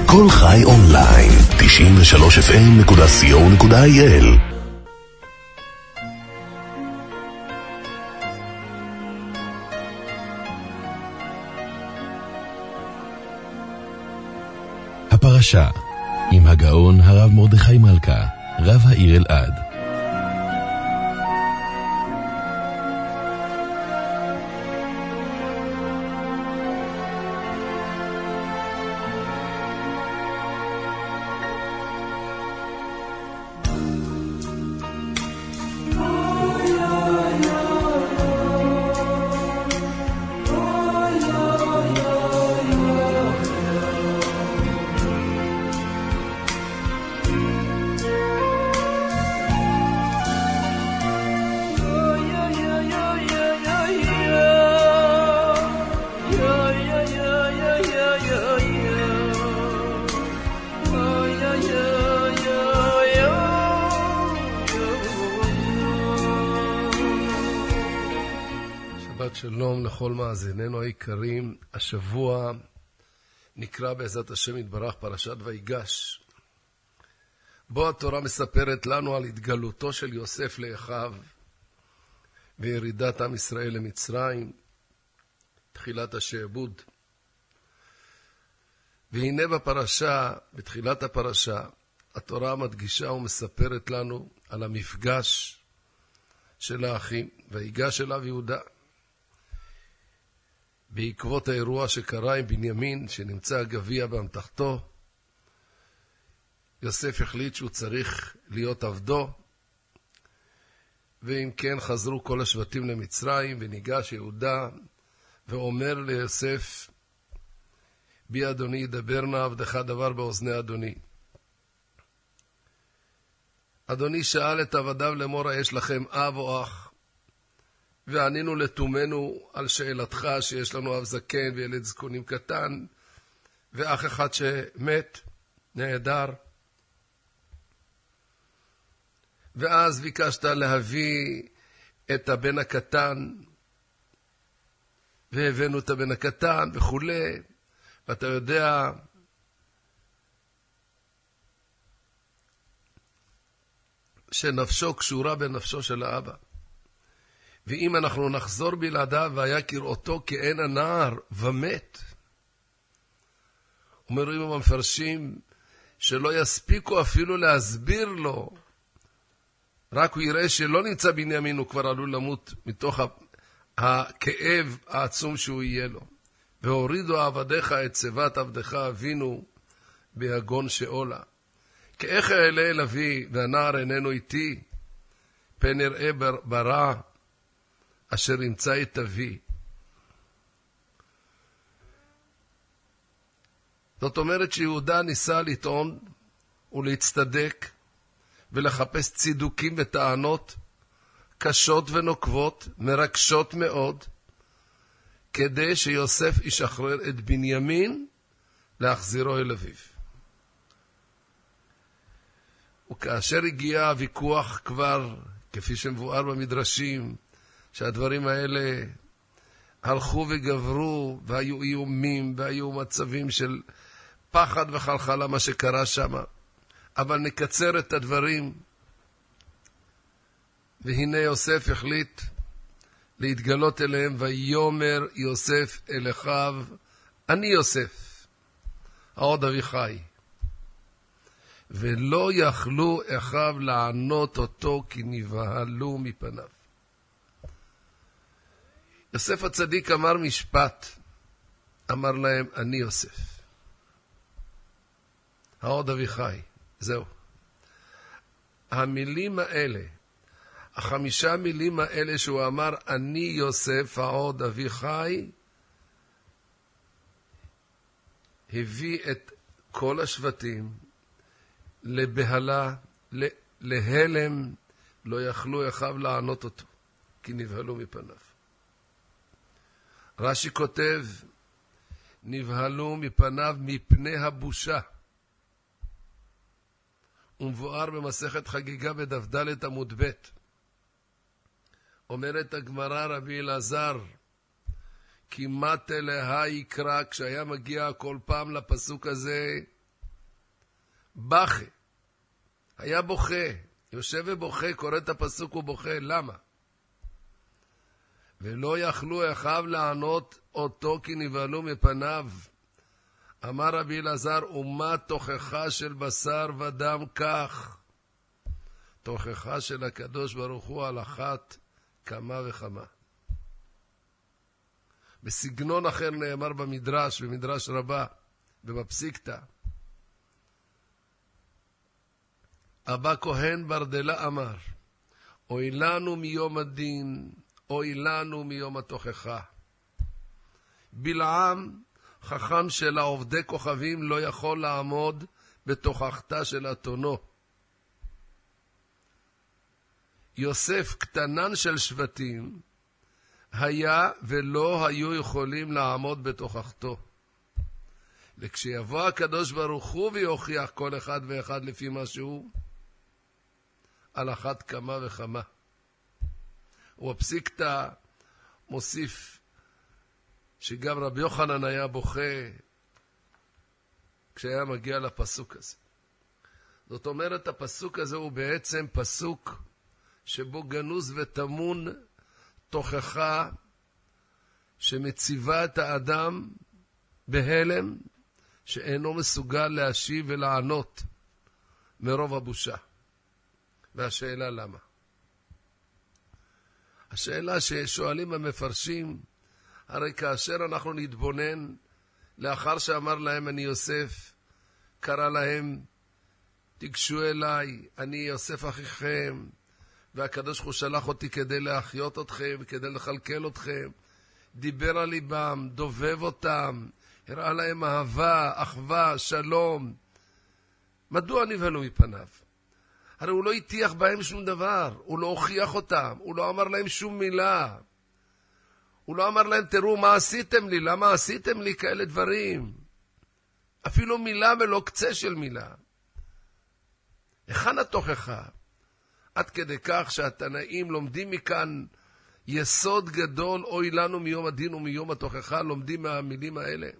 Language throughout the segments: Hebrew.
כל חי אונליין, 93fm.co.il. הפרשה עם הגאון הרב מרדכי מלכה, רב העיר אלעד. שלום לכל מאזיננו היקרים. השבוע נקרא בעזרת השם יתברך פרשת ויגש, בו התורה מספרת לנו על התגלותו של יוסף לאחיו וירידת עם ישראל למצרים, תחילת השעבוד. והנה בפרשה, בתחילת הפרשה, התורה מדגישה ומספרת לנו על המפגש של האחים. ויגש אליו יהודה בעקבות האירוע שקרה עם בנימין, שנמצא הגביע באמתחתו. יוסף החליט שהוא צריך להיות עבדו, ואם כן חזרו כל השבטים למצרים, וניגש יהודה ואומר ליוסף, בי אדוני ידבר נא עבדך דבר באוזני אדוני. אדוני שאל את עבדיו לאמור, יש לכם אב או אח? וענינו לתומנו על שאלתך שיש לנו אב זקן וילד זקונים קטן ואח אחד שמת, נהדר. ואז ביקשת להביא את הבן הקטן, והבאנו את הבן הקטן וכו'. ואתה יודע שנפשו קשורה בנפשו של האבא, ואם אנחנו נחזור בלעדיו והיה כראותו כאין הנער ומת. אומרים המפרשים שלא יספיקו אפילו להסביר לו, רק הוא יראה שלא נמצא בנימין, הוא כבר עלול למות מתוך הכאב העצום שהוא יהיה לו. והורידו עבדיך את צבת עבדך אבינו ביגון שאולה. כאיך אעלה אל אבי והנער איננו איתי, פן אראה ברע אשר ימצא את אבי. זאת אומרת שיהודה ניסה לטעון ולהצטדק ולחפש צידוקים וטענות קשות ונוקבות, מרגשות מאוד, כדי שיוסף ישחרר את בנימין להחזירו אל אביו. וכאשר הגיע הוויכוח כבר, כפי שמבואר במדרשים, שהדברים האלה הלכו וגברו, והיו איומים, והיו מצבים של פחד וחלחלה מה שקרה שם. אבל נקצר את הדברים. והנה יוסף החליט להתגלות אליהם, ויאמר יוסף אל אחיו, אני יוסף, העוד אבי חי. ולא יכלו אחיו לענות אותו, כי נבהלו מפניו. יוסף הצדיק אמר משפט, אמר להם, אני יוסף, העוד אבי חי. זהו. המילים האלה, 5 מילים האלה שהוא אמר, אני יוסף, העוד אבי חי, הביא את כל השבטים לבהלה, להלם. לא יכלו אחיו לענות אותו, כי נבהלו מפניו. רש"י כותב, נבהלו מפניו מפני הבושה. ומבואר במסכת חגיגה בדף ד' עמוד ב'. אומרת הגמרא, רבי אלעזר, כמעט אליה יקרא, כשהיה מגיע כל פעם לפסוק הזה, בכה, היה בוכה, יושב ובוכה, קורא את הפסוק ובוכה, למה? ולא יכלו אחיו לענות אותו כי נבהלו מפניו. אמר רבי אלעזר, ומה תוכחה של בשר ודם כך? תוכחה של הקדוש ברוך הוא על אחת כמה וכמה. בסגנון אחר נאמר במדרש, במדרש רבה, ובפסיקתא. אבא כהן ברדלה אמר, אוי לנו מיום הדין, אוי לנו מיום התוכחה. בלעם, חכם של העובדי כוכבים, לא יכול לעמוד בתוכחתה של אתונו. יוסף, קטנן של שבטים, היה ולא היו יכולים לעמוד בתוכחתו. וכשיבוא הקדוש ברוך הוא ויוכיח כל אחד ואחד לפי מה שהוא, על אחת כמה וכמה. ובפסיקתא מוסיף שגם רבי יוחנן היה בוכה כשהיה מגיע לפסוק הזה. זאת אומרת, הפסוק הזה הוא בעצם פסוק שבו גנוז וטמון תוכחה שמציבה את האדם בהלם שאינו מסוגל להשיב ולענות מרוב הבושה. והשאלה למה? השאלה ששואלים המפרשים, הרי כאשר אנחנו נתבונן, לאחר שאמר להם אני יוסף, קרא להם, תיגשו אליי, אני יוסף אחיכם, והקדוש הוא שלח אותי כדי להחיות אתכם, כדי לכלכל אתכם, דיבר על ליבם, דובב אותם, הראה להם אהבה, אחווה, שלום. מדוע נבהלו מפניו? הרי הוא לא הטיח בהם שום דבר, הוא לא הוכיח אותם, הוא לא אמר להם שום מילה. הוא לא אמר להם, תראו מה עשיתם לי, למה עשיתם לי כאלה דברים? אפילו מילה ולא קצה של מילה. היכן התוכחה? עד כדי כך שהתנאים לומדים מכאן יסוד גדול, אוי לנו מיום הדין ומיום התוכחה, לומדים מהמילים האלה.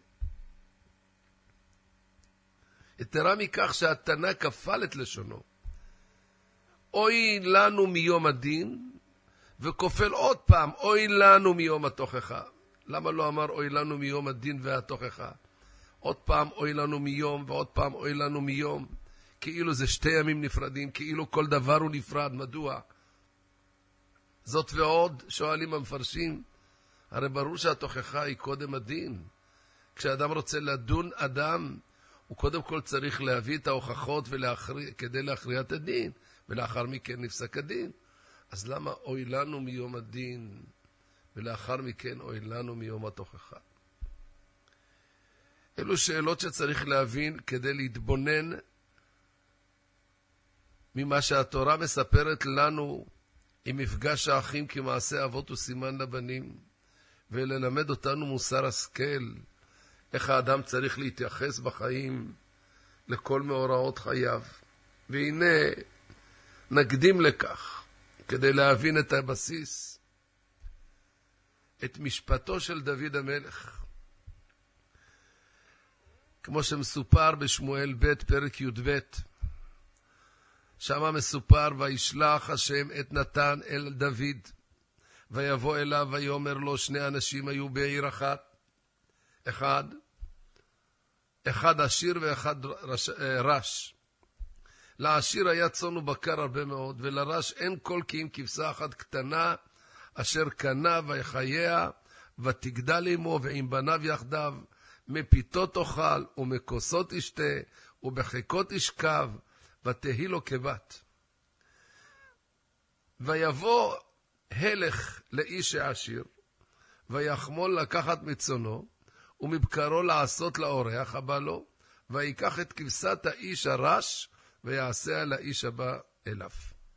יתרה מכך שהתנא כפל את לשונו. אוי לנו מיום הדין, וכופל עוד פעם, אוי לנו מיום התוכחה. למה לא אמר אוי לנו מיום הדין והתוכחה? עוד פעם אוי לנו מיום, ועוד פעם אוי לנו מיום. כאילו זה שתי ימים נפרדים, כאילו כל דבר הוא נפרד. מדוע? זאת ועוד, שואלים המפרשים, הרי ברור שהתוכחה היא קודם הדין. כשאדם רוצה לדון אדם, הוא קודם כל צריך להביא את ההוכחות כדי להכריע את הדין, ולאחר מכן נפסק הדין. אז למה אוי לנו מיום הדין, ולאחר מכן אוי לנו מיום התוכחה? אלו שאלות שצריך להבין כדי להתבונן ממה שהתורה מספרת לנו עם מפגש האחים כמעשה אבות וסימן לבנים, וללמד אותנו מוסר השכל, איך האדם צריך להתייחס בחיים לכל מאורעות חייו. והנה נקדים לכך, כדי להבין את הבסיס, את משפטו של דוד המלך. כמו שמסופר בשמואל ב' פרק י"ב, שם מסופר, וישלח השם את נתן אל דוד, ויבוא אליו ויאמר לו, שני אנשים היו בעיר אחת, אחד עשיר ואחד רש. לעשיר היה צאן ובקר הרבה מאוד, ולרש אין כל כי אם כבשה אחת קטנה, אשר קנה ויחיה, ותגדל עמו ועם בניו יחדיו, מפיתו תאכל ומכוסות תשתה, ובחיקות תשכב, ותהי לו כבת. ויבוא הלך לאיש העשיר, ויחמול לקחת מצונו, ומבקרו לעשות לאורח הבא לו, ויקח את כבשת האיש הרש, ויעשה על האיש הבא אליו.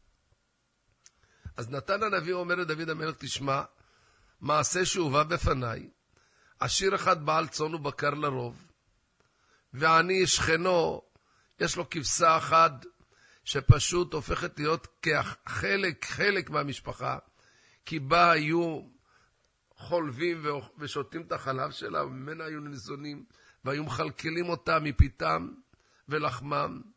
אז נתן הנביא אומר לדוד המלך, תשמע, מעשה שהובא בפניי, עשיר אחד בעל צאן ובקר לרוב, ועני שכנו, יש לו כבשה אחת, שפשוט הופכת להיות חלק מהמשפחה, כי בה היו חולבים ושותים את החלב שלה, וממנה היו ניזונים, והיו מחלקלים אותה מפיתם ולחמם,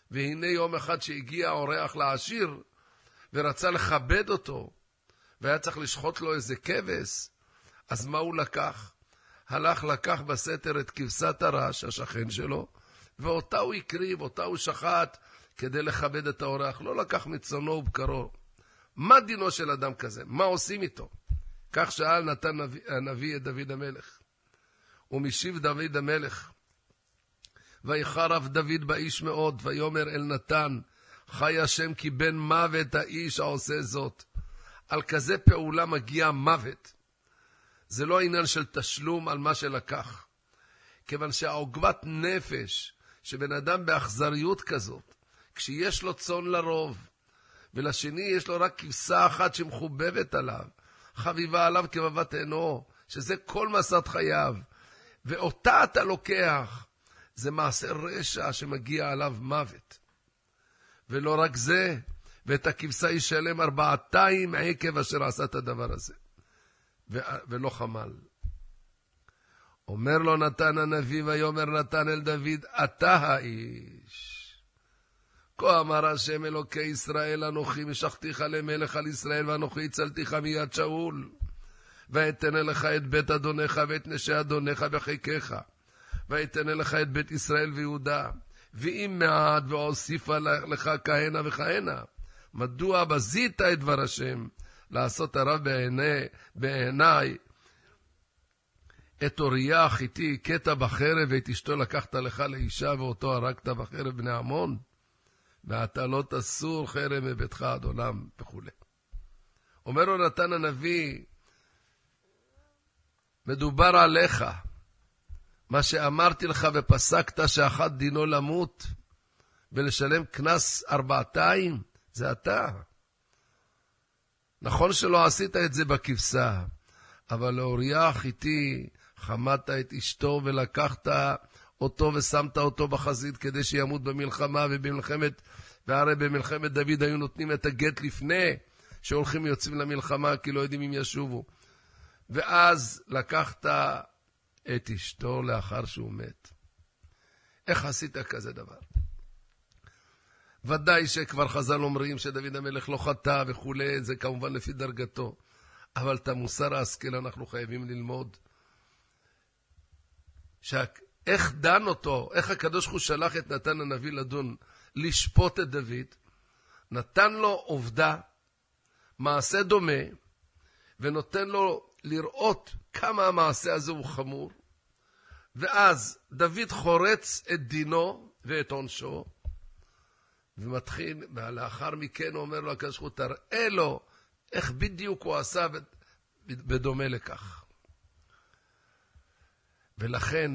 והנה יום אחד שהגיע אורח לעשיר, ורצה לכבד אותו, והיה צריך לשחוט לו איזה כבש, אז מה הוא לקח? לקח בסתר את כבשת הרש, השכן שלו, ואותה הוא הקריב, אותה הוא שחט, כדי לכבד את האורח. לא לקח מצונו ובקרו. מה דינו של אדם כזה? מה עושים איתו? כך שאל נתן הנביא את דוד המלך. ומשיב דוד המלך, ויחרף דוד באיש מאוד, ויאמר אל נתן, חי השם כי בן מוות האיש העושה זאת. על כזה פעולה מגיע מוות. זה לא העניין של תשלום על מה שלקח. כיוון שהעוגמת נפש, שבן אדם באכזריות כזאת, כשיש לו צאן לרוב, ולשני יש לו רק כבשה אחת שמחובבת עליו, חביבה עליו כבבת עינו, שזה כל מסת חייו, ואותה אתה לוקח, זה מעשה רשע שמגיע עליו מוות. ולא רק זה, ואת הכבשה ישלם 400 עקב אשר עשה את הדבר הזה. ולא חמל. אומר לו נתן הנביא, ויאמר נתן אל דוד, אתה האיש. כה אמר השם אלוקי ישראל, אנוכי משכתיך למלך על ישראל, ואנוכי הצלתיך מיד שאול. ואתן לך את בית אדונך ואת נשי אדונך בחיקך. ואתן לך את בית ישראל ויהודה. ואם מעט ואוסיפה לך כהנה וכהנה. מדוע בזית את דבר השם, לעשות הרב בעיניי, את אוריה החיתי קטע בחרב, ואת אשתו לקחת לך לאישה, ואותו הרגת בחרב בני עמון, ואתה לא תסור חרב מביתך עד עולם, וכו'. אומר לו נתן הנביא, מדובר עליך, מה שאמרתי לך ופסקת שאחד דינו למות, ולשלם כנס 400, זה אתה. נכון שלא עשית את זה בכבשה, אבל לאוריה החיתי חמת את אשתו ולקחת אותו ושמת אותו בחזית כדי שימות במלחמה, והרי במלחמת דוד היו נותנים את הגט לפני שהולכים יוצאים למלחמה, כי לא יודעים אם ישובו. ואז לקחת את אשתו לאחר שהוא מת. איך עשית כזה דבר? ודאי שכבר חז"ל אומרים שדוד המלך לא חטא וכו', זה כמובן לפי דרגתו. אבל את המוסר ההשכל אנחנו חייבים ללמוד. איך דן אותו, איך הקדוש ברוך הוא שלח את נתן הנביא לדון, לשפוט את דוד, נתן לו עובדה, מעשה דומה, ונותן לו לראות כמה המעשה הזה הוא חמור, ואז דוד חורץ את דינו ואת עונשו, ומתחיל, ולאחר מכן הוא אומר לו, הקדוש ברוך הוא תראה לו, איך בדיוק הוא עשה בדומה לכך. ולכן,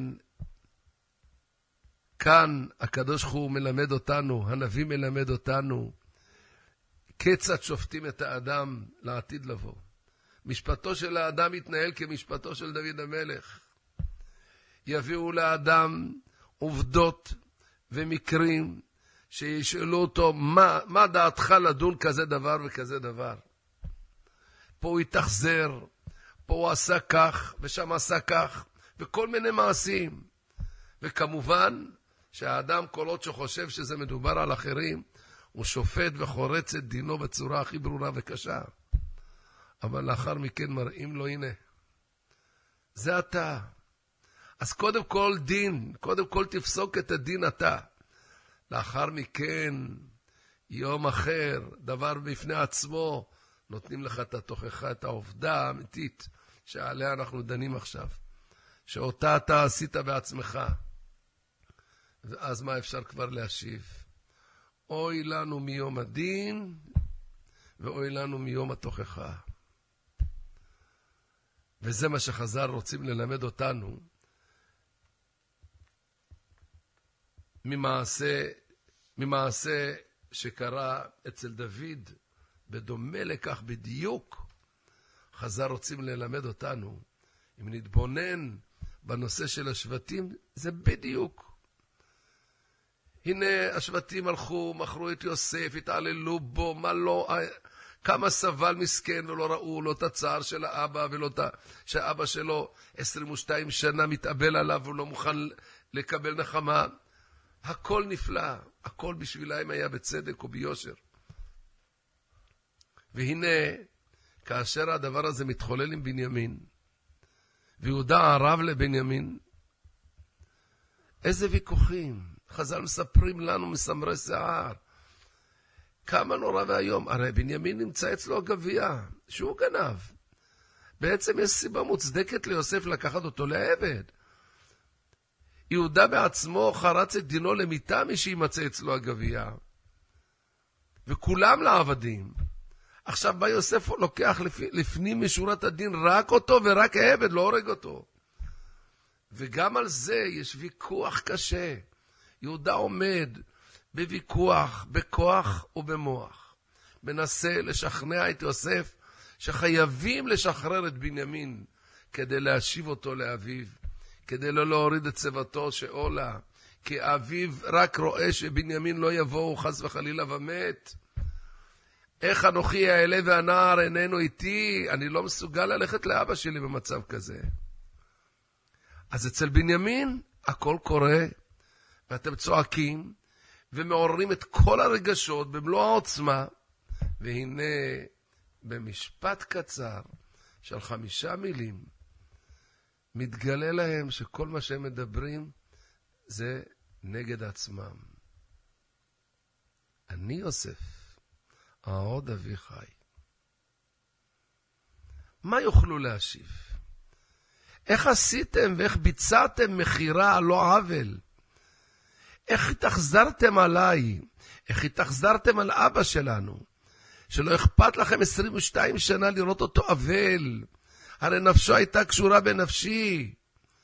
כאן הקדוש ברוך הוא מלמד אותנו, הנביא מלמד אותנו, כיצד שופטים את האדם לעתיד לבוא. משפטו של האדם יתנהל כמשפטו של דוד המלך. יביאו לאדם עובדות ומקרים שישאלו אותו, מה דעתך לדון כזה דבר וכזה דבר? פה הוא התאכזר, פה הוא עשה כך ושם עשה כך, וכל מיני מעשים. וכמובן שהאדם כל עוד שחושב שזה מדובר על אחרים, הוא שופט וחורץ את דינו בצורה הכי ברורה וקשה. אבל לאחר מכן מראים לו, הנה, זה אתה. אז קודם כל דין, קודם כל תפסוק את הדין אתה. לאחר מכן, יום אחר, דבר בפני עצמו, נותנים לך את התוכחה, את העובדה האמיתית שעליה אנחנו דנים עכשיו. שאותה אתה עשית בעצמך. ואז מה אפשר כבר להשיב? אוי לנו מיום הדין, ואוי לנו מיום התוכחה. וזה מה שחז"ל רוצים ללמד אותנו, ממעשה שקרה אצל דוד, בדומה לכך בדיוק, חז"ל רוצים ללמד אותנו, אם נתבונן בנושא של השבטים, זה בדיוק. הנה השבטים הלכו, מכרו את יוסף, התעללו בו, מה לא, כמה סבל מסכן ולא ראו, לא את הצער של האבא, ולא שהאבא שלו 22 שנה מתאבל עליו, ולא מוכן לקבל נחמה. הכל נפלא, הכל בשבילהם היה בצדק וביושר. והנה, כאשר הדבר הזה מתחולל עם בנימין, ויהודה ערב לבנימין, איזה ויכוחים. חז"ל מספרים לנו מסמרי שיער. כמה נורא והיום. הרי בנימין נמצא אצלו הגביע, שהוא גנב. בעצם יש סיבה מוצדקת ליוסף לקחת אותו לעבד. יהודה בעצמו חרץ את דינו למיתה מי שימצא אצלו הגביע. וכולם לעבדים. עכשיו בא יוסף לוקח לפנים משורת הדין רק אותו ורק העבד, לא הורג אותו. וגם על זה יש ויכוח קשה. יהודה עומד בוויכוח, בכוח ובמוח. מנסה לשכנע את יוסף שחייבים לשחרר את בנימין כדי להשיב אותו לאביו, כדי לא להוריד את צוותו שאולה, כי אביו רק רואה שבנימין לא יבואו חס וחלילה ומת. איך אנוכי האלה והנער איננו איתי, אני לא מסוגל ללכת לאבא שלי במצב כזה. אז אצל בנימין הכל קורה, ואתם צועקים, ומעוררים את כל הרגשות במלוא העוצמה, והנה במשפט קצר של 5 מילים, מתגלה להם שכל מה שהם מדברים זה נגד עצמם. אני יוסף, העוד אבי חי. מה יוכלו להשיב? איך עשיתם ואיך ביצעתם מחירה על לא עוול? איך התאכזרתם עליי? איך התאכזרתם על אבא שלנו? שלא אכפת לכם 22 שנה לראות אותו אבל. הרי נפשו הייתה קשורה בנפשי.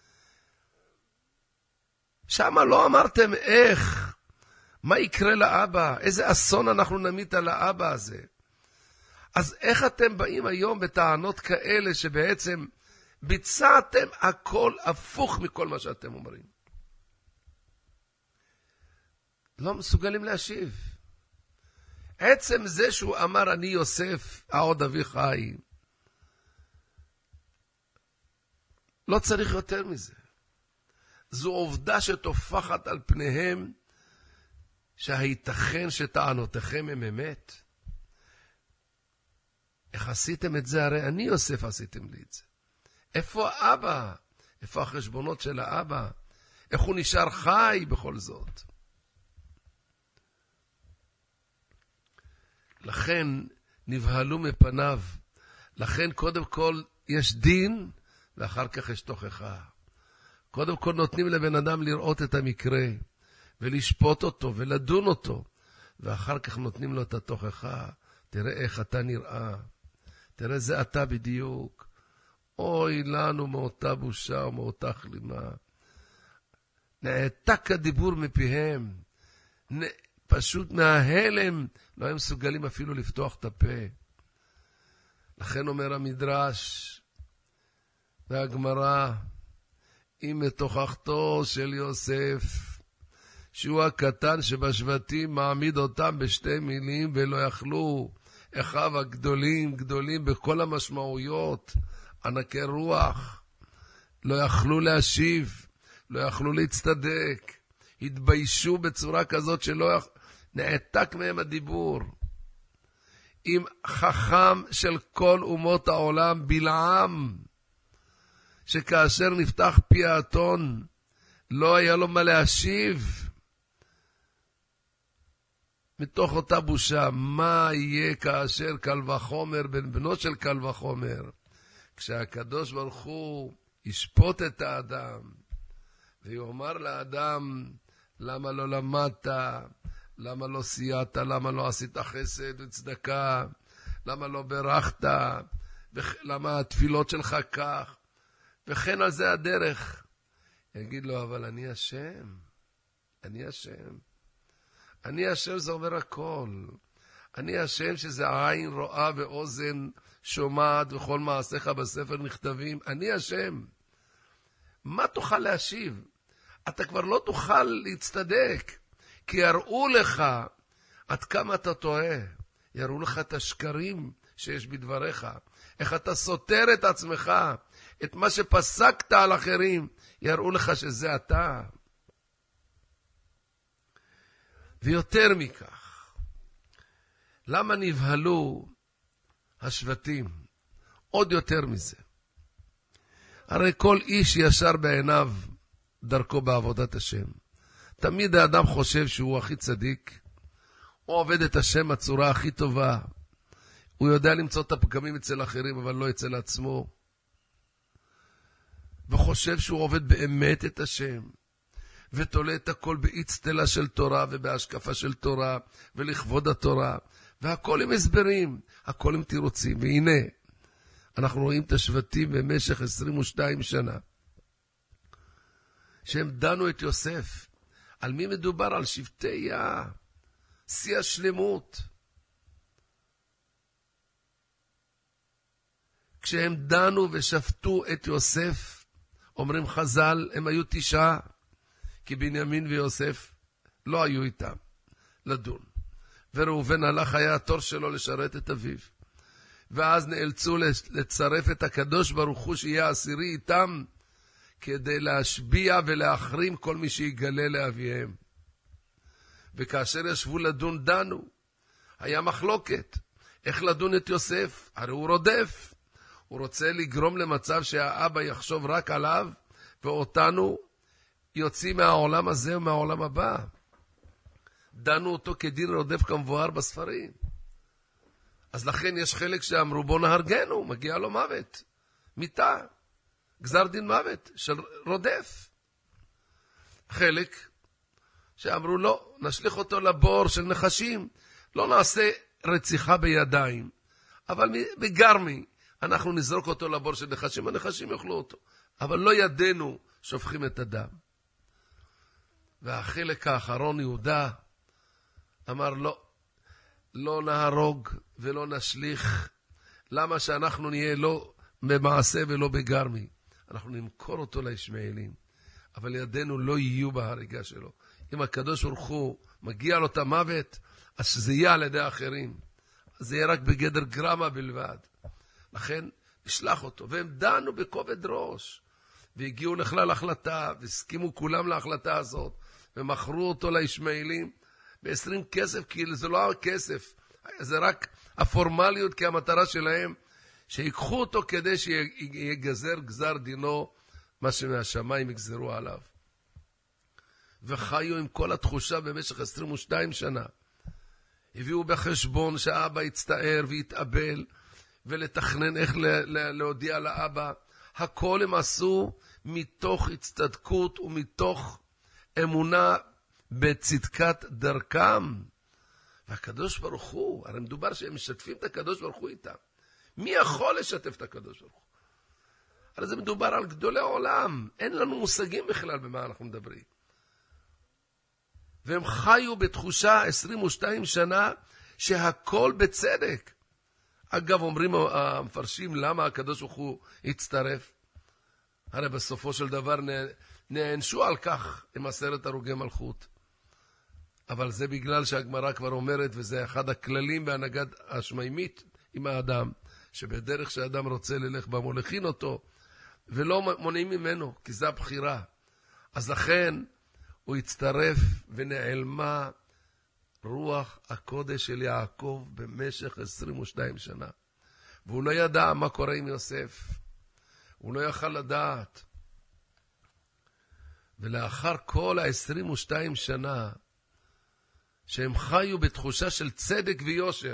שמה לא אמרתם איך. מה יקרה לאבא? איזה אסון אנחנו נמיט על האבא הזה? אז איך אתם באים היום בטענות כאלה שבעצם ביצעתם הכל הפוך מכל מה שאתם אומרים? לא מסוגלים להשיב. עצם זה שהוא אמר אני יוסף העוד אבי חי, לא צריך יותר מזה. זו עובדה שתופחת על פניהם, שהייתכן שטענותיכם הם אמת. איך עשיתם את זה? הרי אני יוסף עשיתם לי את זה. איפה האבא? איפה החשבונות של האבא? איך הוא נשאר חי בכל זאת? לכן נבהלו מפניו. לכן קודם כל יש דין, ואחר כך יש תוכחה. קודם כל נותנים לבן אדם לראות את המקרה, ולשפוט אותו, ולדון אותו. ואחר כך נותנים לו את התוכחה. תראה איך אתה נראה. תראה זה אתה בדיוק. אוי לנו מאותה בושה ומאותה כלימה. נעתק הדיבור מפיהם. פשוט מההלם לא הם מסוגלים אפילו לפתוח את הפה. לכן אומר המדרש והגמרא, אם מתוכחתו של יוסף, שהוא הקטן שבשבטים, מעמיד אותם בשתי מילים ולא יכלו, אחיו הגדולים, גדולים בכל המשמעויות, ענקי רוח, לא יכלו להשיב, לא יכלו להצטדק, התביישו בצורה כזאת שלא נעתק מהם הדיבור. עם חכם של כל אומות העולם, בלעם, שכאשר נפתח פי האתון, לא היה לו מה להשיב. מתוך אותה בושה, מה יהיה כאשר קל וחומר, בן בנו של קל וחומר, כשהקדוש ברוך הוא ישפוט את האדם, ויאמר לאדם, למה לא למדת, למה לא סייעת, למה לא עשית חסד וצדקה, למה לא ברכת, למה התפילות שלך כך, וכן על זה הדרך. יגיד לו, אבל אני אשם, אני אשם. אני אשם זה אומר הכל. אני אשם שזה עין רואה ואוזן שומעת וכל מעשיך בספר נכתבים. אני אשם. מה תוכל להשיב? אתה כבר לא תוכל להצטדק, כי יראו לך עד כמה אתה טועה. יראו לך את השקרים שיש בדבריך, איך אתה סותר את עצמך, את מה שפסקת על אחרים, יראו לך שזה אתה. ויותר מכך, למה נבהלו השבטים? עוד יותר מזה. הרי כל איש ישר בעיניו דרכו בעבודת השם. תמיד האדם חושב שהוא הכי צדיק, הוא עובד את השם הצורה הכי טובה, הוא יודע למצוא את הפגמים אצל אחרים, אבל לא אצל עצמו, וחושב שהוא עובד באמת את השם, ותולה את הכל באצטלה של תורה, ובהשקפה של תורה, ולכבוד התורה, והכל עם הסברים, הכל עם תירוצים. והנה, אנחנו רואים את השבטים במשך 22 שנה, שהם דנו את יוסף. על מי מדובר? על שבטי שיא השלמות. כשהם דנו ושפטו את יוסף, אומרים חז"ל, הם היו 9, כי בנימין ויוסף לא היו איתם לדון. וראובן הלך, היה התור שלו לשרת את אביו. ואז נאלצו לצרף את הקדוש ברוך הוא שיהיה עשירי איתם, כדי להשביע ולהחרים כל מי שיגלה לאביהם. וכאשר ישבו לדון דנו, היה מחלוקת. איך לדון את יוסף? הרי הוא רודף. הוא רוצה לגרום למצב שהאבא יחשוב רק עליו, ואותנו יוצאים מהעולם הזה ומהעולם הבא. דנו אותו כדין רודף כמבואר בספרים. אז לכן יש חלק שאמרו בוא נהרגנו, מגיע לו מוות, מיתה, גזר דין מוות של רודף. חלק שאמרו לא, נשליך אותו לבור של נחשים, לא נעשה רציחה בידיים, אבל בגרמי אנחנו נזרוק אותו לבור של נחשים, הנחשים יאכלו אותו, אבל לא ידינו שופכים את הדם. והחלק האחרון, יהודה, אמר לא נהרוג ולא נשליך. למה שאנחנו נהיה לא במעשה ולא בגרמי? אנחנו נמכור אותו לישמעאלים, אבל ידינו לא יהיו בהריגה שלו. אם הקדוש ברוך הוא מגיע לו את המוות, אז שזה יהיה על ידי האחרים, אז זה יהיה רק בגדר גרמה בלבד. לכן נשלח אותו, והם דנו בכובד ראש, והגיעו לכלל החלטה, והסכימו כולם להחלטה הזאת, ומכרו אותו לישמעאלים ב-20 כסף, כי זה לא הכסף, זה רק הפורמליות, כי המטרה שלהם שיקחו אותו כדי שיגזר גזר דינו, מה שמהשמיים יגזרו עליו. וחיו עם כל התחושה במשך 22 שנה. הביאו בחשבון שהאבא יצטער ויתאבל, ולתכנן איך להודיע לאבא. הכל הם עשו מתוך הצטדקות ומתוך אמונה בצדקת דרכם. והקדוש ברוך הוא, הרי מדובר שהם משתפים את הקדוש ברוך הוא איתם. מי יכול לשתף את הקדוש ברוך הוא? הרי זה מדובר על גדולי עולם. אין לנו מושגים בכלל במה אנחנו מדברים. והם חיו בתחושה 22 שנה שהכל בצדק. אגב, אומרים המפרשים, למה הקדוש ברוך הוא הצטרף? הרי בסופו של דבר נענשו על כך עם 10 הרוגי מלכות. אבל זה בגלל שהגמרא כבר אומרת, וזה אחד הכללים בהנהגת השמיימית עם האדם, שבדרך שהאדם רוצה ללך בה מולכין אותו, ולא מונעים ממנו, כי זה הבחירה. אז לכן הוא הצטרף ונעלמה רוח הקודש של יעקב במשך 22 שנה. והוא לא ידע מה קורה עם יוסף. הוא לא יכל לדעת. ולאחר כל ה-22 שנה, שהם חיו בתחושה של צדק ויושר,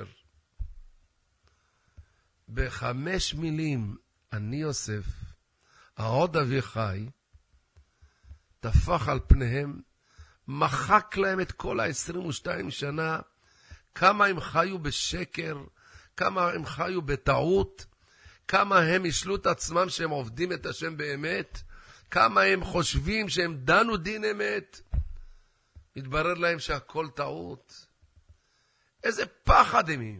ב5 מילים, אני יוסף, העוד אבי חי, תפח על פניהם, מחק להם את כל ה-22 שנה, כמה הם חיו בשקר, כמה הם חיו בטעות, כמה הם ישלו את עצמם שהם עובדים את השם באמת, כמה הם חושבים שהם דנו דין אמת, מתברר להם שהכל טעות. איזה פחד הם.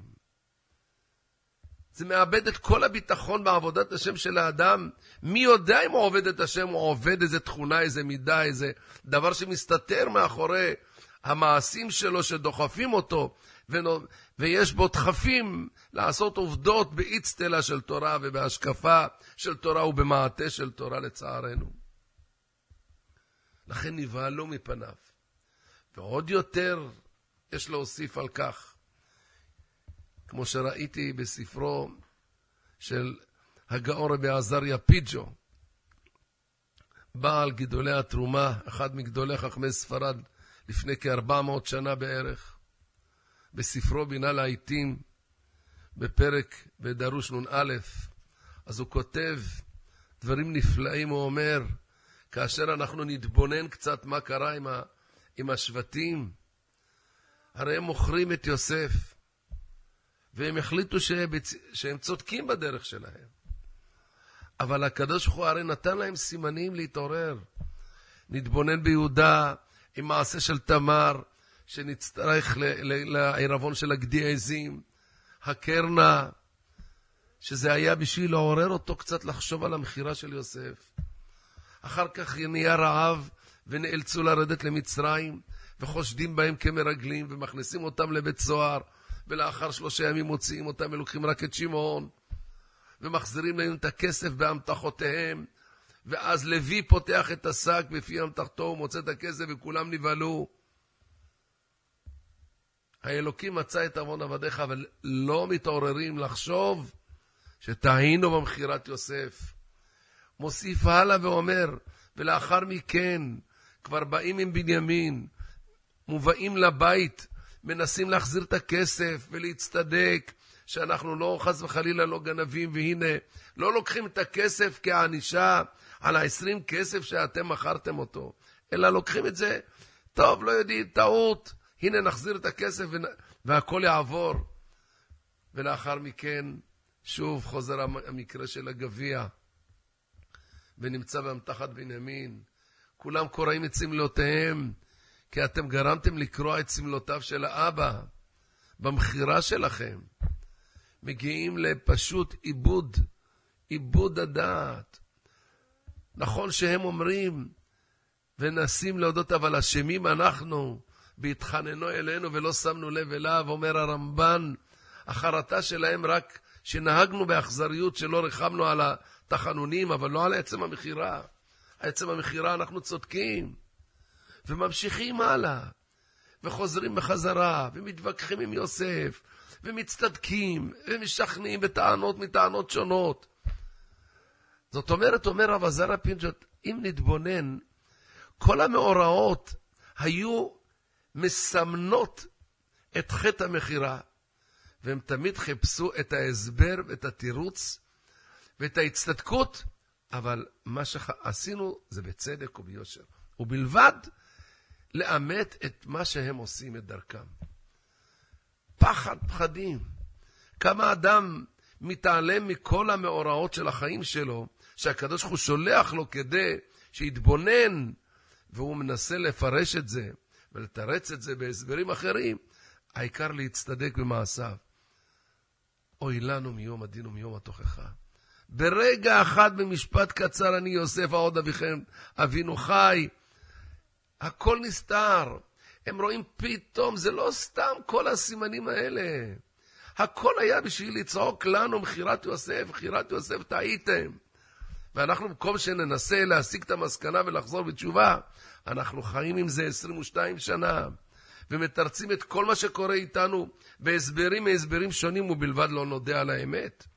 זה מאבד את כל הביטחון בעבודת השם של האדם. מי יודע אם הוא עובד את השם, הוא עובד איזה תכונה, איזה מידה, איזה דבר שמסתתר מאחורי המעשים שלו שדוחפים אותו, ויש בו דחפים לעשות עובדות באצטלה של תורה ובהשקפה של תורה ובמעטה של תורה לצערנו. לכן נבהלו מפניו. ועוד יותר יש להוסיף על כך, כמו שראיתי בספרו של הגאון רבי עזריה פיג'ו, בעל גדולי התרומה, אחד מגדולי חכמי ספרד, לפני כ-400 שנה בערך, בספרו בינה לעיתים, בפרק בדרוש נ"א, אז הוא כותב דברים נפלאים. הוא אומר, כאשר אנחנו נתבונן קצת מה קרה עם השבטים, הרי הם מוכרים את יוסף, והם החליטו שהם צודקים בדרך שלהם. אבל הקדוש ברוך הוא הרי נתן להם סימנים להתעורר. נתבונן ביהודה עם מעשה של תמר, שנצטרך לעירבון של הגדי עזים, הקרנה, שזה היה בשביל לעורר אותו קצת לחשוב על המחירה של יוסף. אחר כך נהיה רעב ונאלצו לרדת למצרים, וחושדים בהם כמרגלים ומכניסים אותם לבית סוהר, ולאחר 3 ימים מוציאים אותם ולוקחים רק את שמעון, ומחזירים להם את הכסף באמתחותיהם, ואז לוי פותח את השק בפי אמתחתו ומוצא את הכסף וכולם נבהלו. האלוקים מצא את עוון עבדיך, אבל לא מתעוררים לחשוב שטעינו במחירת יוסף. מוסיף הלאה ואומר, ולאחר מכן כבר באים עם בנימין, מובאים לבית, מנסים להחזיר את הכסף ולהצטדק, שאנחנו לא חס וחלילה לא גנבים, והנה לא לוקחים את הכסף כענישה על 20 כסף שאתם מכרתם אותו, אלא לוקחים את זה, טוב, לא יודעים, טעות, הנה נחזיר את הכסף והכל יעבור. ולאחר מכן שוב חוזר המקרה של הגביע, ונמצא באמתחת בנימין, כולם קוראים את סמלותיהם, כי אתם גרמתם לקרוע את סמלותיו של האבא במחירה שלכם. מגיעים לפשוט איבוד הדעת. נכון שהם אומרים ונסים להודות, אבל אשמים אנחנו בהתחננו אלינו ולא שמנו לב אליו. אומר הרמב"ן, החרטה שלהם רק שנהגנו באכזריות, שלא רחמנו על התחנונים, אבל לא על עצם המחירה. עצם המחירה אנחנו צודקים, וממשיכים הלאה, וחוזרים בחזרה, ומתווכחים עם יוסף, ומצטדקים, ומשכנעים בטענות מטענות שונות. זאת אומרת, אומר רב עזריה פיג'ו, אם נתבונן, כל המאורעות היו מסמנות את חטא המחירה, והם תמיד חיפשו את ההסבר ואת התירוץ ואת ההצטדקות, אבל מה שעשינו זה בצדק וביושר, ובלבד לאמת את מה שהם עושים את דרכם. פחדים. כמה אדם מתעלם מכל המאורעות של החיים שלו, שהקדוש ברוך הוא שולח לו כדי שיתבונן, והוא מנסה לפרש את זה ולתרץ את זה בהסברים אחרים. העיקר להצטדק במעשיו. אוי לנו מיום הדין ומיום התוכחה. ברגע אחד במשפט קצר, אני יוסף העוד אביכם אבינו חי, הכל נסתר. הם רואים פתאום, זה לא סתם כל הסימנים האלה. הכל היה בשביל לצעוק לנו, מחירת יוסף טעיתם. ואנחנו במקום שננסה להשיג את המסקנה ולחזור בתשובה, אנחנו חיים עם זה 22 שנה, ומתרצים את כל מה שקורה איתנו בהסברים שונים, ובלבד לא נודע על האמת.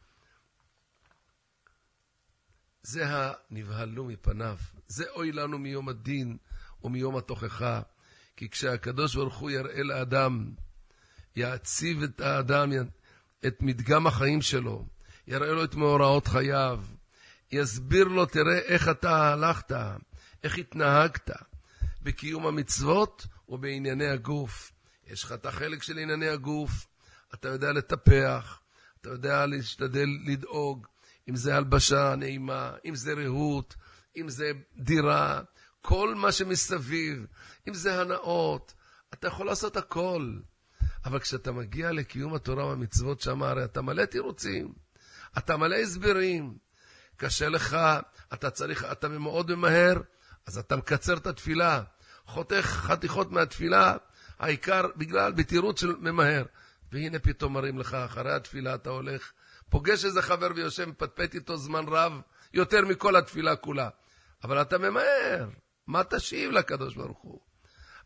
זה הנבהלו מפניו, זה אוי לנו מיום הדין ומיום התוכחה. כי כשהקדוש ברוך הוא יראה לאדם, יעציב את האדם, את מדגם החיים שלו, יראה לו את מאורעות חייו, יסביר לו, תראה איך אתה הלכת, איך התנהגת בקיום המצוות ובענייני הגוף. יש לך את החלק של ענייני הגוף, אתה יודע לטפח, אתה יודע להשתדל לדאוג, אם זה הלבשה נעימה, אם זה רהות, אם זה דירה, כל מה שמסביב, אם זה הנאות, אתה יכול לעשות הכל. אבל כשאתה מגיע לקיום התורה והמצוות שם, הרי אתה מלא תירוצים, אתה מלא הסברים, קשה לך, אתה מאוד ממהר, אז אתה מקצר את התפילה, חותך חתיכות מהתפילה, העיקר בגלל בתירוץ של ממהר. והנה פתאום מראים לך, אחרי התפילה אתה הולך, פוגש איזה חבר ויושב, מפטפט איתו זמן רב, יותר מכל התפילה כולה. אבל אתה ממהר, מה תשיב לקדוש ברוך הוא?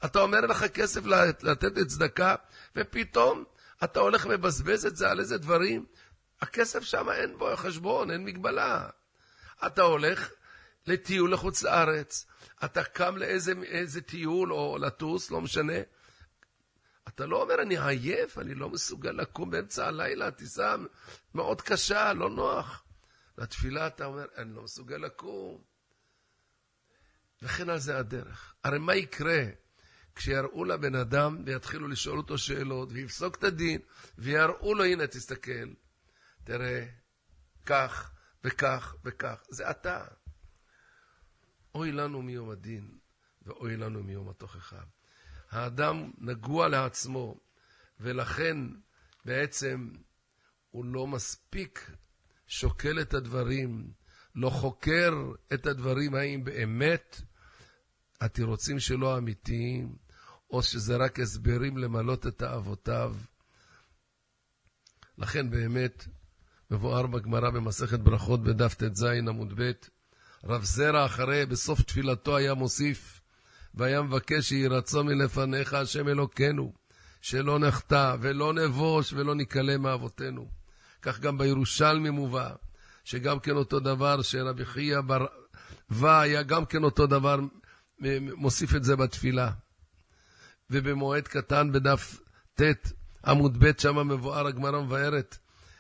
אתה אומר לך כסף לתת לצדקה, ופתאום אתה הולך מבזבז את זה על איזה דברים. הכסף שם אין בו חשבון, אין מגבלה. אתה הולך לטיול לחוץ לארץ, אתה קם לאיזה טיול או לטוס, לא משנה. אתה לא אומר, אני עייף, אני לא מסוגל לקום באמצע הלילה, טיסה מאוד קשה, לא נוח. לתפילה אתה אומר, אני לא מסוגל לקום. וכן על זה הדרך. הרי מה יקרה כשיראו לבן אדם ויתחילו לשאול אותו שאלות, ויפסוק את הדין, ויראו לו, הנה תסתכל, תראה, כך וכך וכך, זה אתה. אוי לנו מיום הדין, ואוי לנו מיום התוכחה. האדם נגוע לעצמו, ולכן בעצם הוא לא מספיק שוקל את הדברים, לא חוקר את הדברים, האם באמת התירוצים שלו אמיתיים, או שזה רק הסברים למלות את אהבותיו. לכן באמת מבואר בגמרא במסכת ברכות בדף ט"ז עמוד ב', רב זרע אחרי בסוף תפילתו היה מוסיף, והיה מבקש שיהי רצון מלפניך השם אלוקינו, שלא נחטא ולא נבוש ולא ניקלה מאבותינו. כך גם בירושלמי מובא, שגם כן אותו דבר, שרבי חייא בר היה גם כן אותו דבר, מוסיף את זה בתפילה. ובמועד קטן בדף ט' עמוד ב' שם מבואר הגמרא מבארת,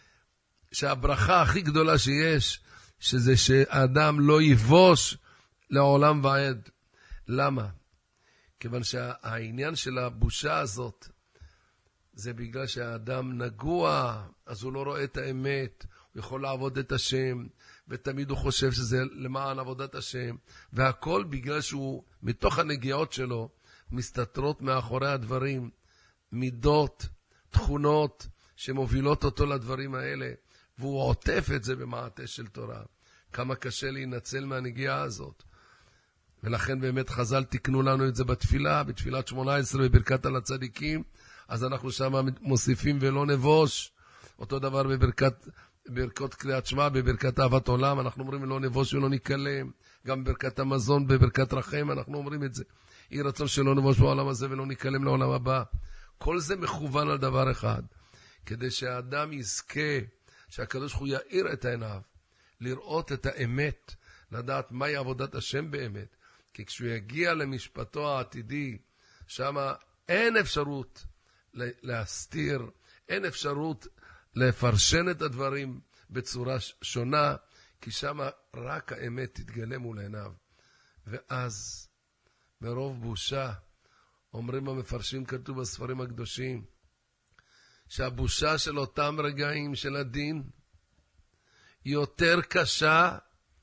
שהברכה הכי גדולה שיש, שזה שהאדם לא יבוש לעולם ועד. למה? כיוון שהעניין של הבושה הזאת, זה בגלל שהאדם נגוע, אז הוא לא רואה את האמת, הוא יכול לעבוד את השם, ותמיד הוא חושב שזה למען עבודת השם, והכל בגלל שהוא, מתוך הנגיעות שלו, מסתתרות מאחורי הדברים, מידות, תכונות, שמובילות אותו לדברים האלה, והוא עוטף את זה במעטה של תורה. כמה קשה להינצל מהנגיעה הזאת. ולכן באמת חז"ל תקנו לנו את זה בתפילה, בתפילת 18 בברכת על הצדיקים, אז אנחנו שם מוסיפים ולא נבוש. אותו דבר בברכות קריאת שמע, בברכת אהבת עולם, אנחנו אומרים לא נבוש ולא ניקלם. גם בברכת המזון, בברכת רחם, אנחנו אומרים את זה. יהי רצון שלא נבוש בעולם הזה ולא ניקלם לעולם הבא. כל זה מכוון על דבר אחד, כדי שהאדם יזכה, שהקדוש ברוך הוא יאיר את עיניו, לראות את האמת, לדעת מהי עבודת השם באמת. כי כשהוא יגיע למשפטו העתידי, שם אין אפשרות להסתיר, אין אפשרות לפרשן את הדברים בצורה שונה, כי שם רק האמת תתגלה מול עיניו. ואז, מרוב בושה, אומרים המפרשים, כתוב בספרים הקדושים, שהבושה של אותם רגעים של הדין, היא יותר קשה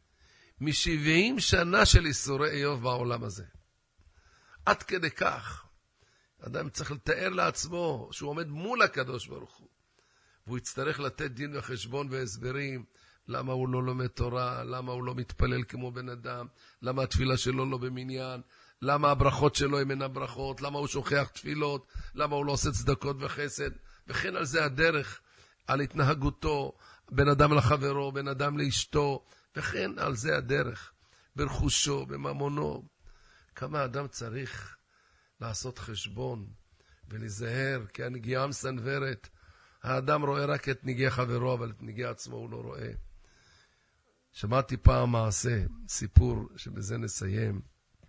מ70 שנה של איסורי איוב בעולם הזה. עד כדי כך, אדם צריך לתאר לעצמו שהוא עומד מול הקדוש ברוך הוא, והוא יצטרך לתת דין וחשבון והסברים, למה הוא לא לומד תורה, למה הוא לא מתפלל כמו בן אדם, למה התפילה שלו לא במניין, למה הברכות שלו הם אין הברכות, למה הוא שוכח תפילות, למה הוא לא עושה צדקות וחסד, וכן על זה הדרך, על התנהגותו, בין אדם לחברו, בין אדם לאשתו, וכן על זה הדרך, ברכושו, בממונו. כמה אדם צריך לעשות חשבון ולהיזהר, כי הנגיעה מסנוורת. האדם רואה רק את נגיע חברו, אבל את נגיע עצמו הוא לא רואה. שמעתי פעם מעשה, סיפור שבזה נסיים,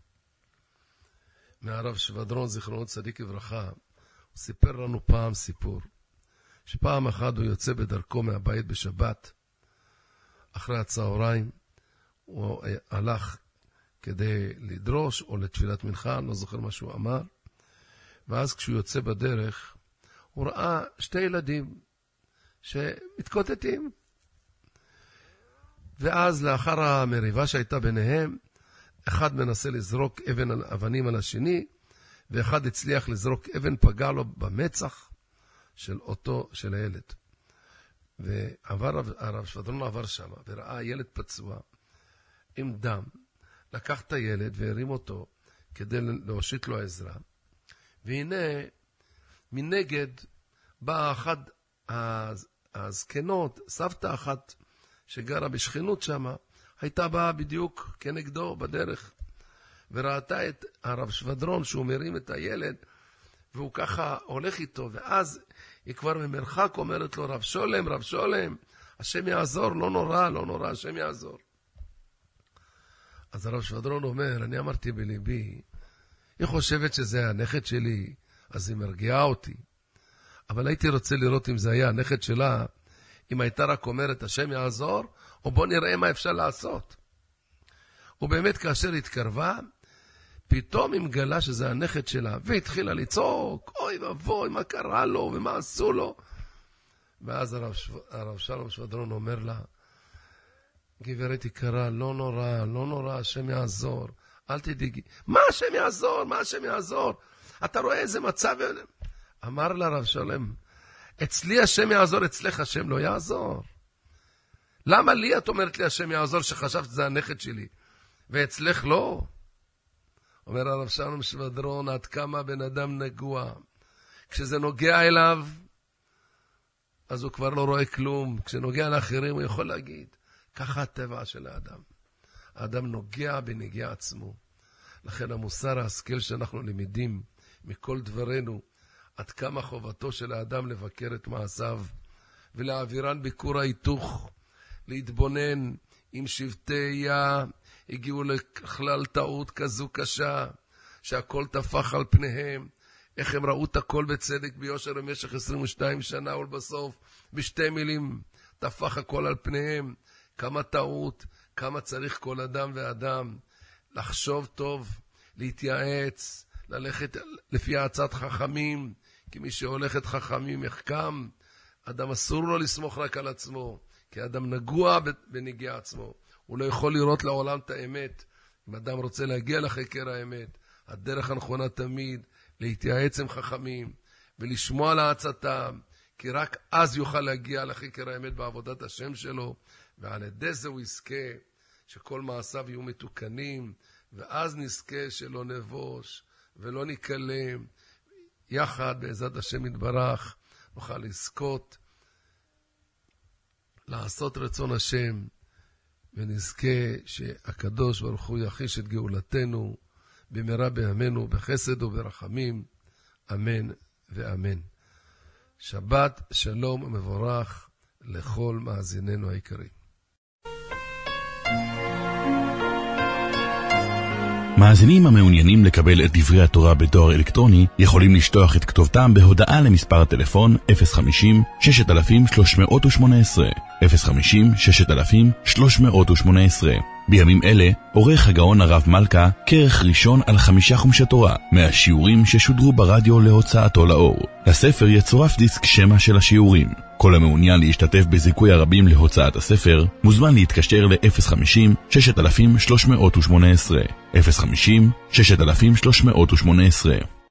מהרב שבדרון, זיכרונו צדיק וברכה. הוא סיפר לנו פעם סיפור, שפעם אחת הוא יוצא בדרכו מהבית בשבת, אחרי הצהריים, הוא הלך כדי לדרוש או לתפילת מנחה, אני לא זוכר מה שהוא אמר, ואז כשהוא יוצא בדרך, הוא ראה שתי ילדים שמתקוטטים. ואז לאחר המריבה שהייתה ביניהם, אחד מנסה לזרוק אבנים על השני, ואחד הצליח לזרוק אבן, פגע לו במצח של הילד. והרב שבדרון עבר שם, וראה ילד פצוע עם דם, לקח את הילד והרים אותו כדי להושיט לו עזרה. והנה מנגד באה אחת הזקנות, סבתא אחת שגרה בשכנות שם, הייתה באה בדיוק כנגדו בדרך. וראתה את הרב שבדרון שהוא מרים את הילד, והוא ככה הולך איתו, ואז היא כבר ממרחק אומרת לו, רב שולם, רב שולם, השם יעזור, לא נורא, לא נורא, השם יעזור. אז הרב שבדרון אומר, אני אמרתי בליבי, היא חושבת שזה הנכד שלי, אז היא מרגיעה אותי. אבל הייתי רוצה לראות אם זה היה הנכד שלה, אם הייתה רק אומרת, השם יעזור, או בוא נראה מה אפשר לעשות. ובאמת כאשר התקרבה, פתאום היא מגלה שזה הנכד שלה, והתחילה לצעוק, אוי ובוי, מה קרה לו ומה עשו לו. ואז הרב שלום שבדרון אומר לה, גברת יקרה, לא נורא, לא נורא, השם יעזור, אל תדאגי. מה השם יעזור? מה השם יעזור? אתה רואה איזה מצב? אמר לה רב שלם, אצלי השם יעזור, אצלך השם לא יעזור. למה לי את אומרת לי השם יעזור שחשבת שזה הנכד שלי, ואצלך לא? אומר הרב שלום שבדרון, עד כמה בן אדם נגוע. כשזה נוגע אליו, אז הוא כבר לא רואה כלום. כשנוגע לאחרים הוא יכול להגיד, ככה הטבע של האדם. האדם נוגע בנגיע עצמו. לכן המוסר ההשכל שאנחנו למדים מכל דברנו, עד כמה חובתו של האדם לבקר את מעשיו, ולהעבירן ביקור ההיתוך, להתבונן עם שבטי הגיעו לכלל טעות כזו קשה, שהכל תפח על פניהם, איך הם ראו את הכל בצדק ביושר במשך 22 שנה, ולבסוף בשתי מילים תפח הכל על פניהם. כמה טעות, כמה צריך כל אדם ואדם לחשוב טוב, להתייעץ, ללכת לפי עצת חכמים, כי מי שהולכת חכמים יחכם. אדם אסור לו לסמוך רק על עצמו, כי אדם נגוע בנגיע עצמו. הוא לא יכול לראות לעולם את האמת. אם אדם רוצה להגיע לחקר האמת, הדרך הנכונה תמיד להתייעץ עם חכמים ולשמוע לעצתם, כי רק אז יוכל להגיע לחקר האמת בעבודת השם שלו, ועל ידי זה הוא יזכה שכל מעשיו יהיו מתוקנים, ואז נזכה שלא נבוש ולא ניקלם. יחד בעזרת השם יתברך נוכל לזכות לעשות רצון השם, ונזכה שהקדוש ברוך הוא יחיש את גאולתנו במהרה בימינו בחסד וברחמים, אמן ואמן. שבת שלום ומבורך לכל מאזיננו היקרים. מאזינים המעוניינים לקבל את דברי התורה בדואר אלקטרוני יכולים לשלוח את כתובתם בהודעה למספר הטלפון 050-6318 050-6318. בימים אלה עורך הגאון הרב מלכה כרך ראשון על 5 חומשי תורה מהשיעורים ששודרו ברדיו להוצאתו לאור. הספר יצורף דיסק שמע של השיעורים. כל המעוניין להשתתף בזיכוי הרבים להוצאת הספר מוזמן להתקשר ל-050-6318 050-6318.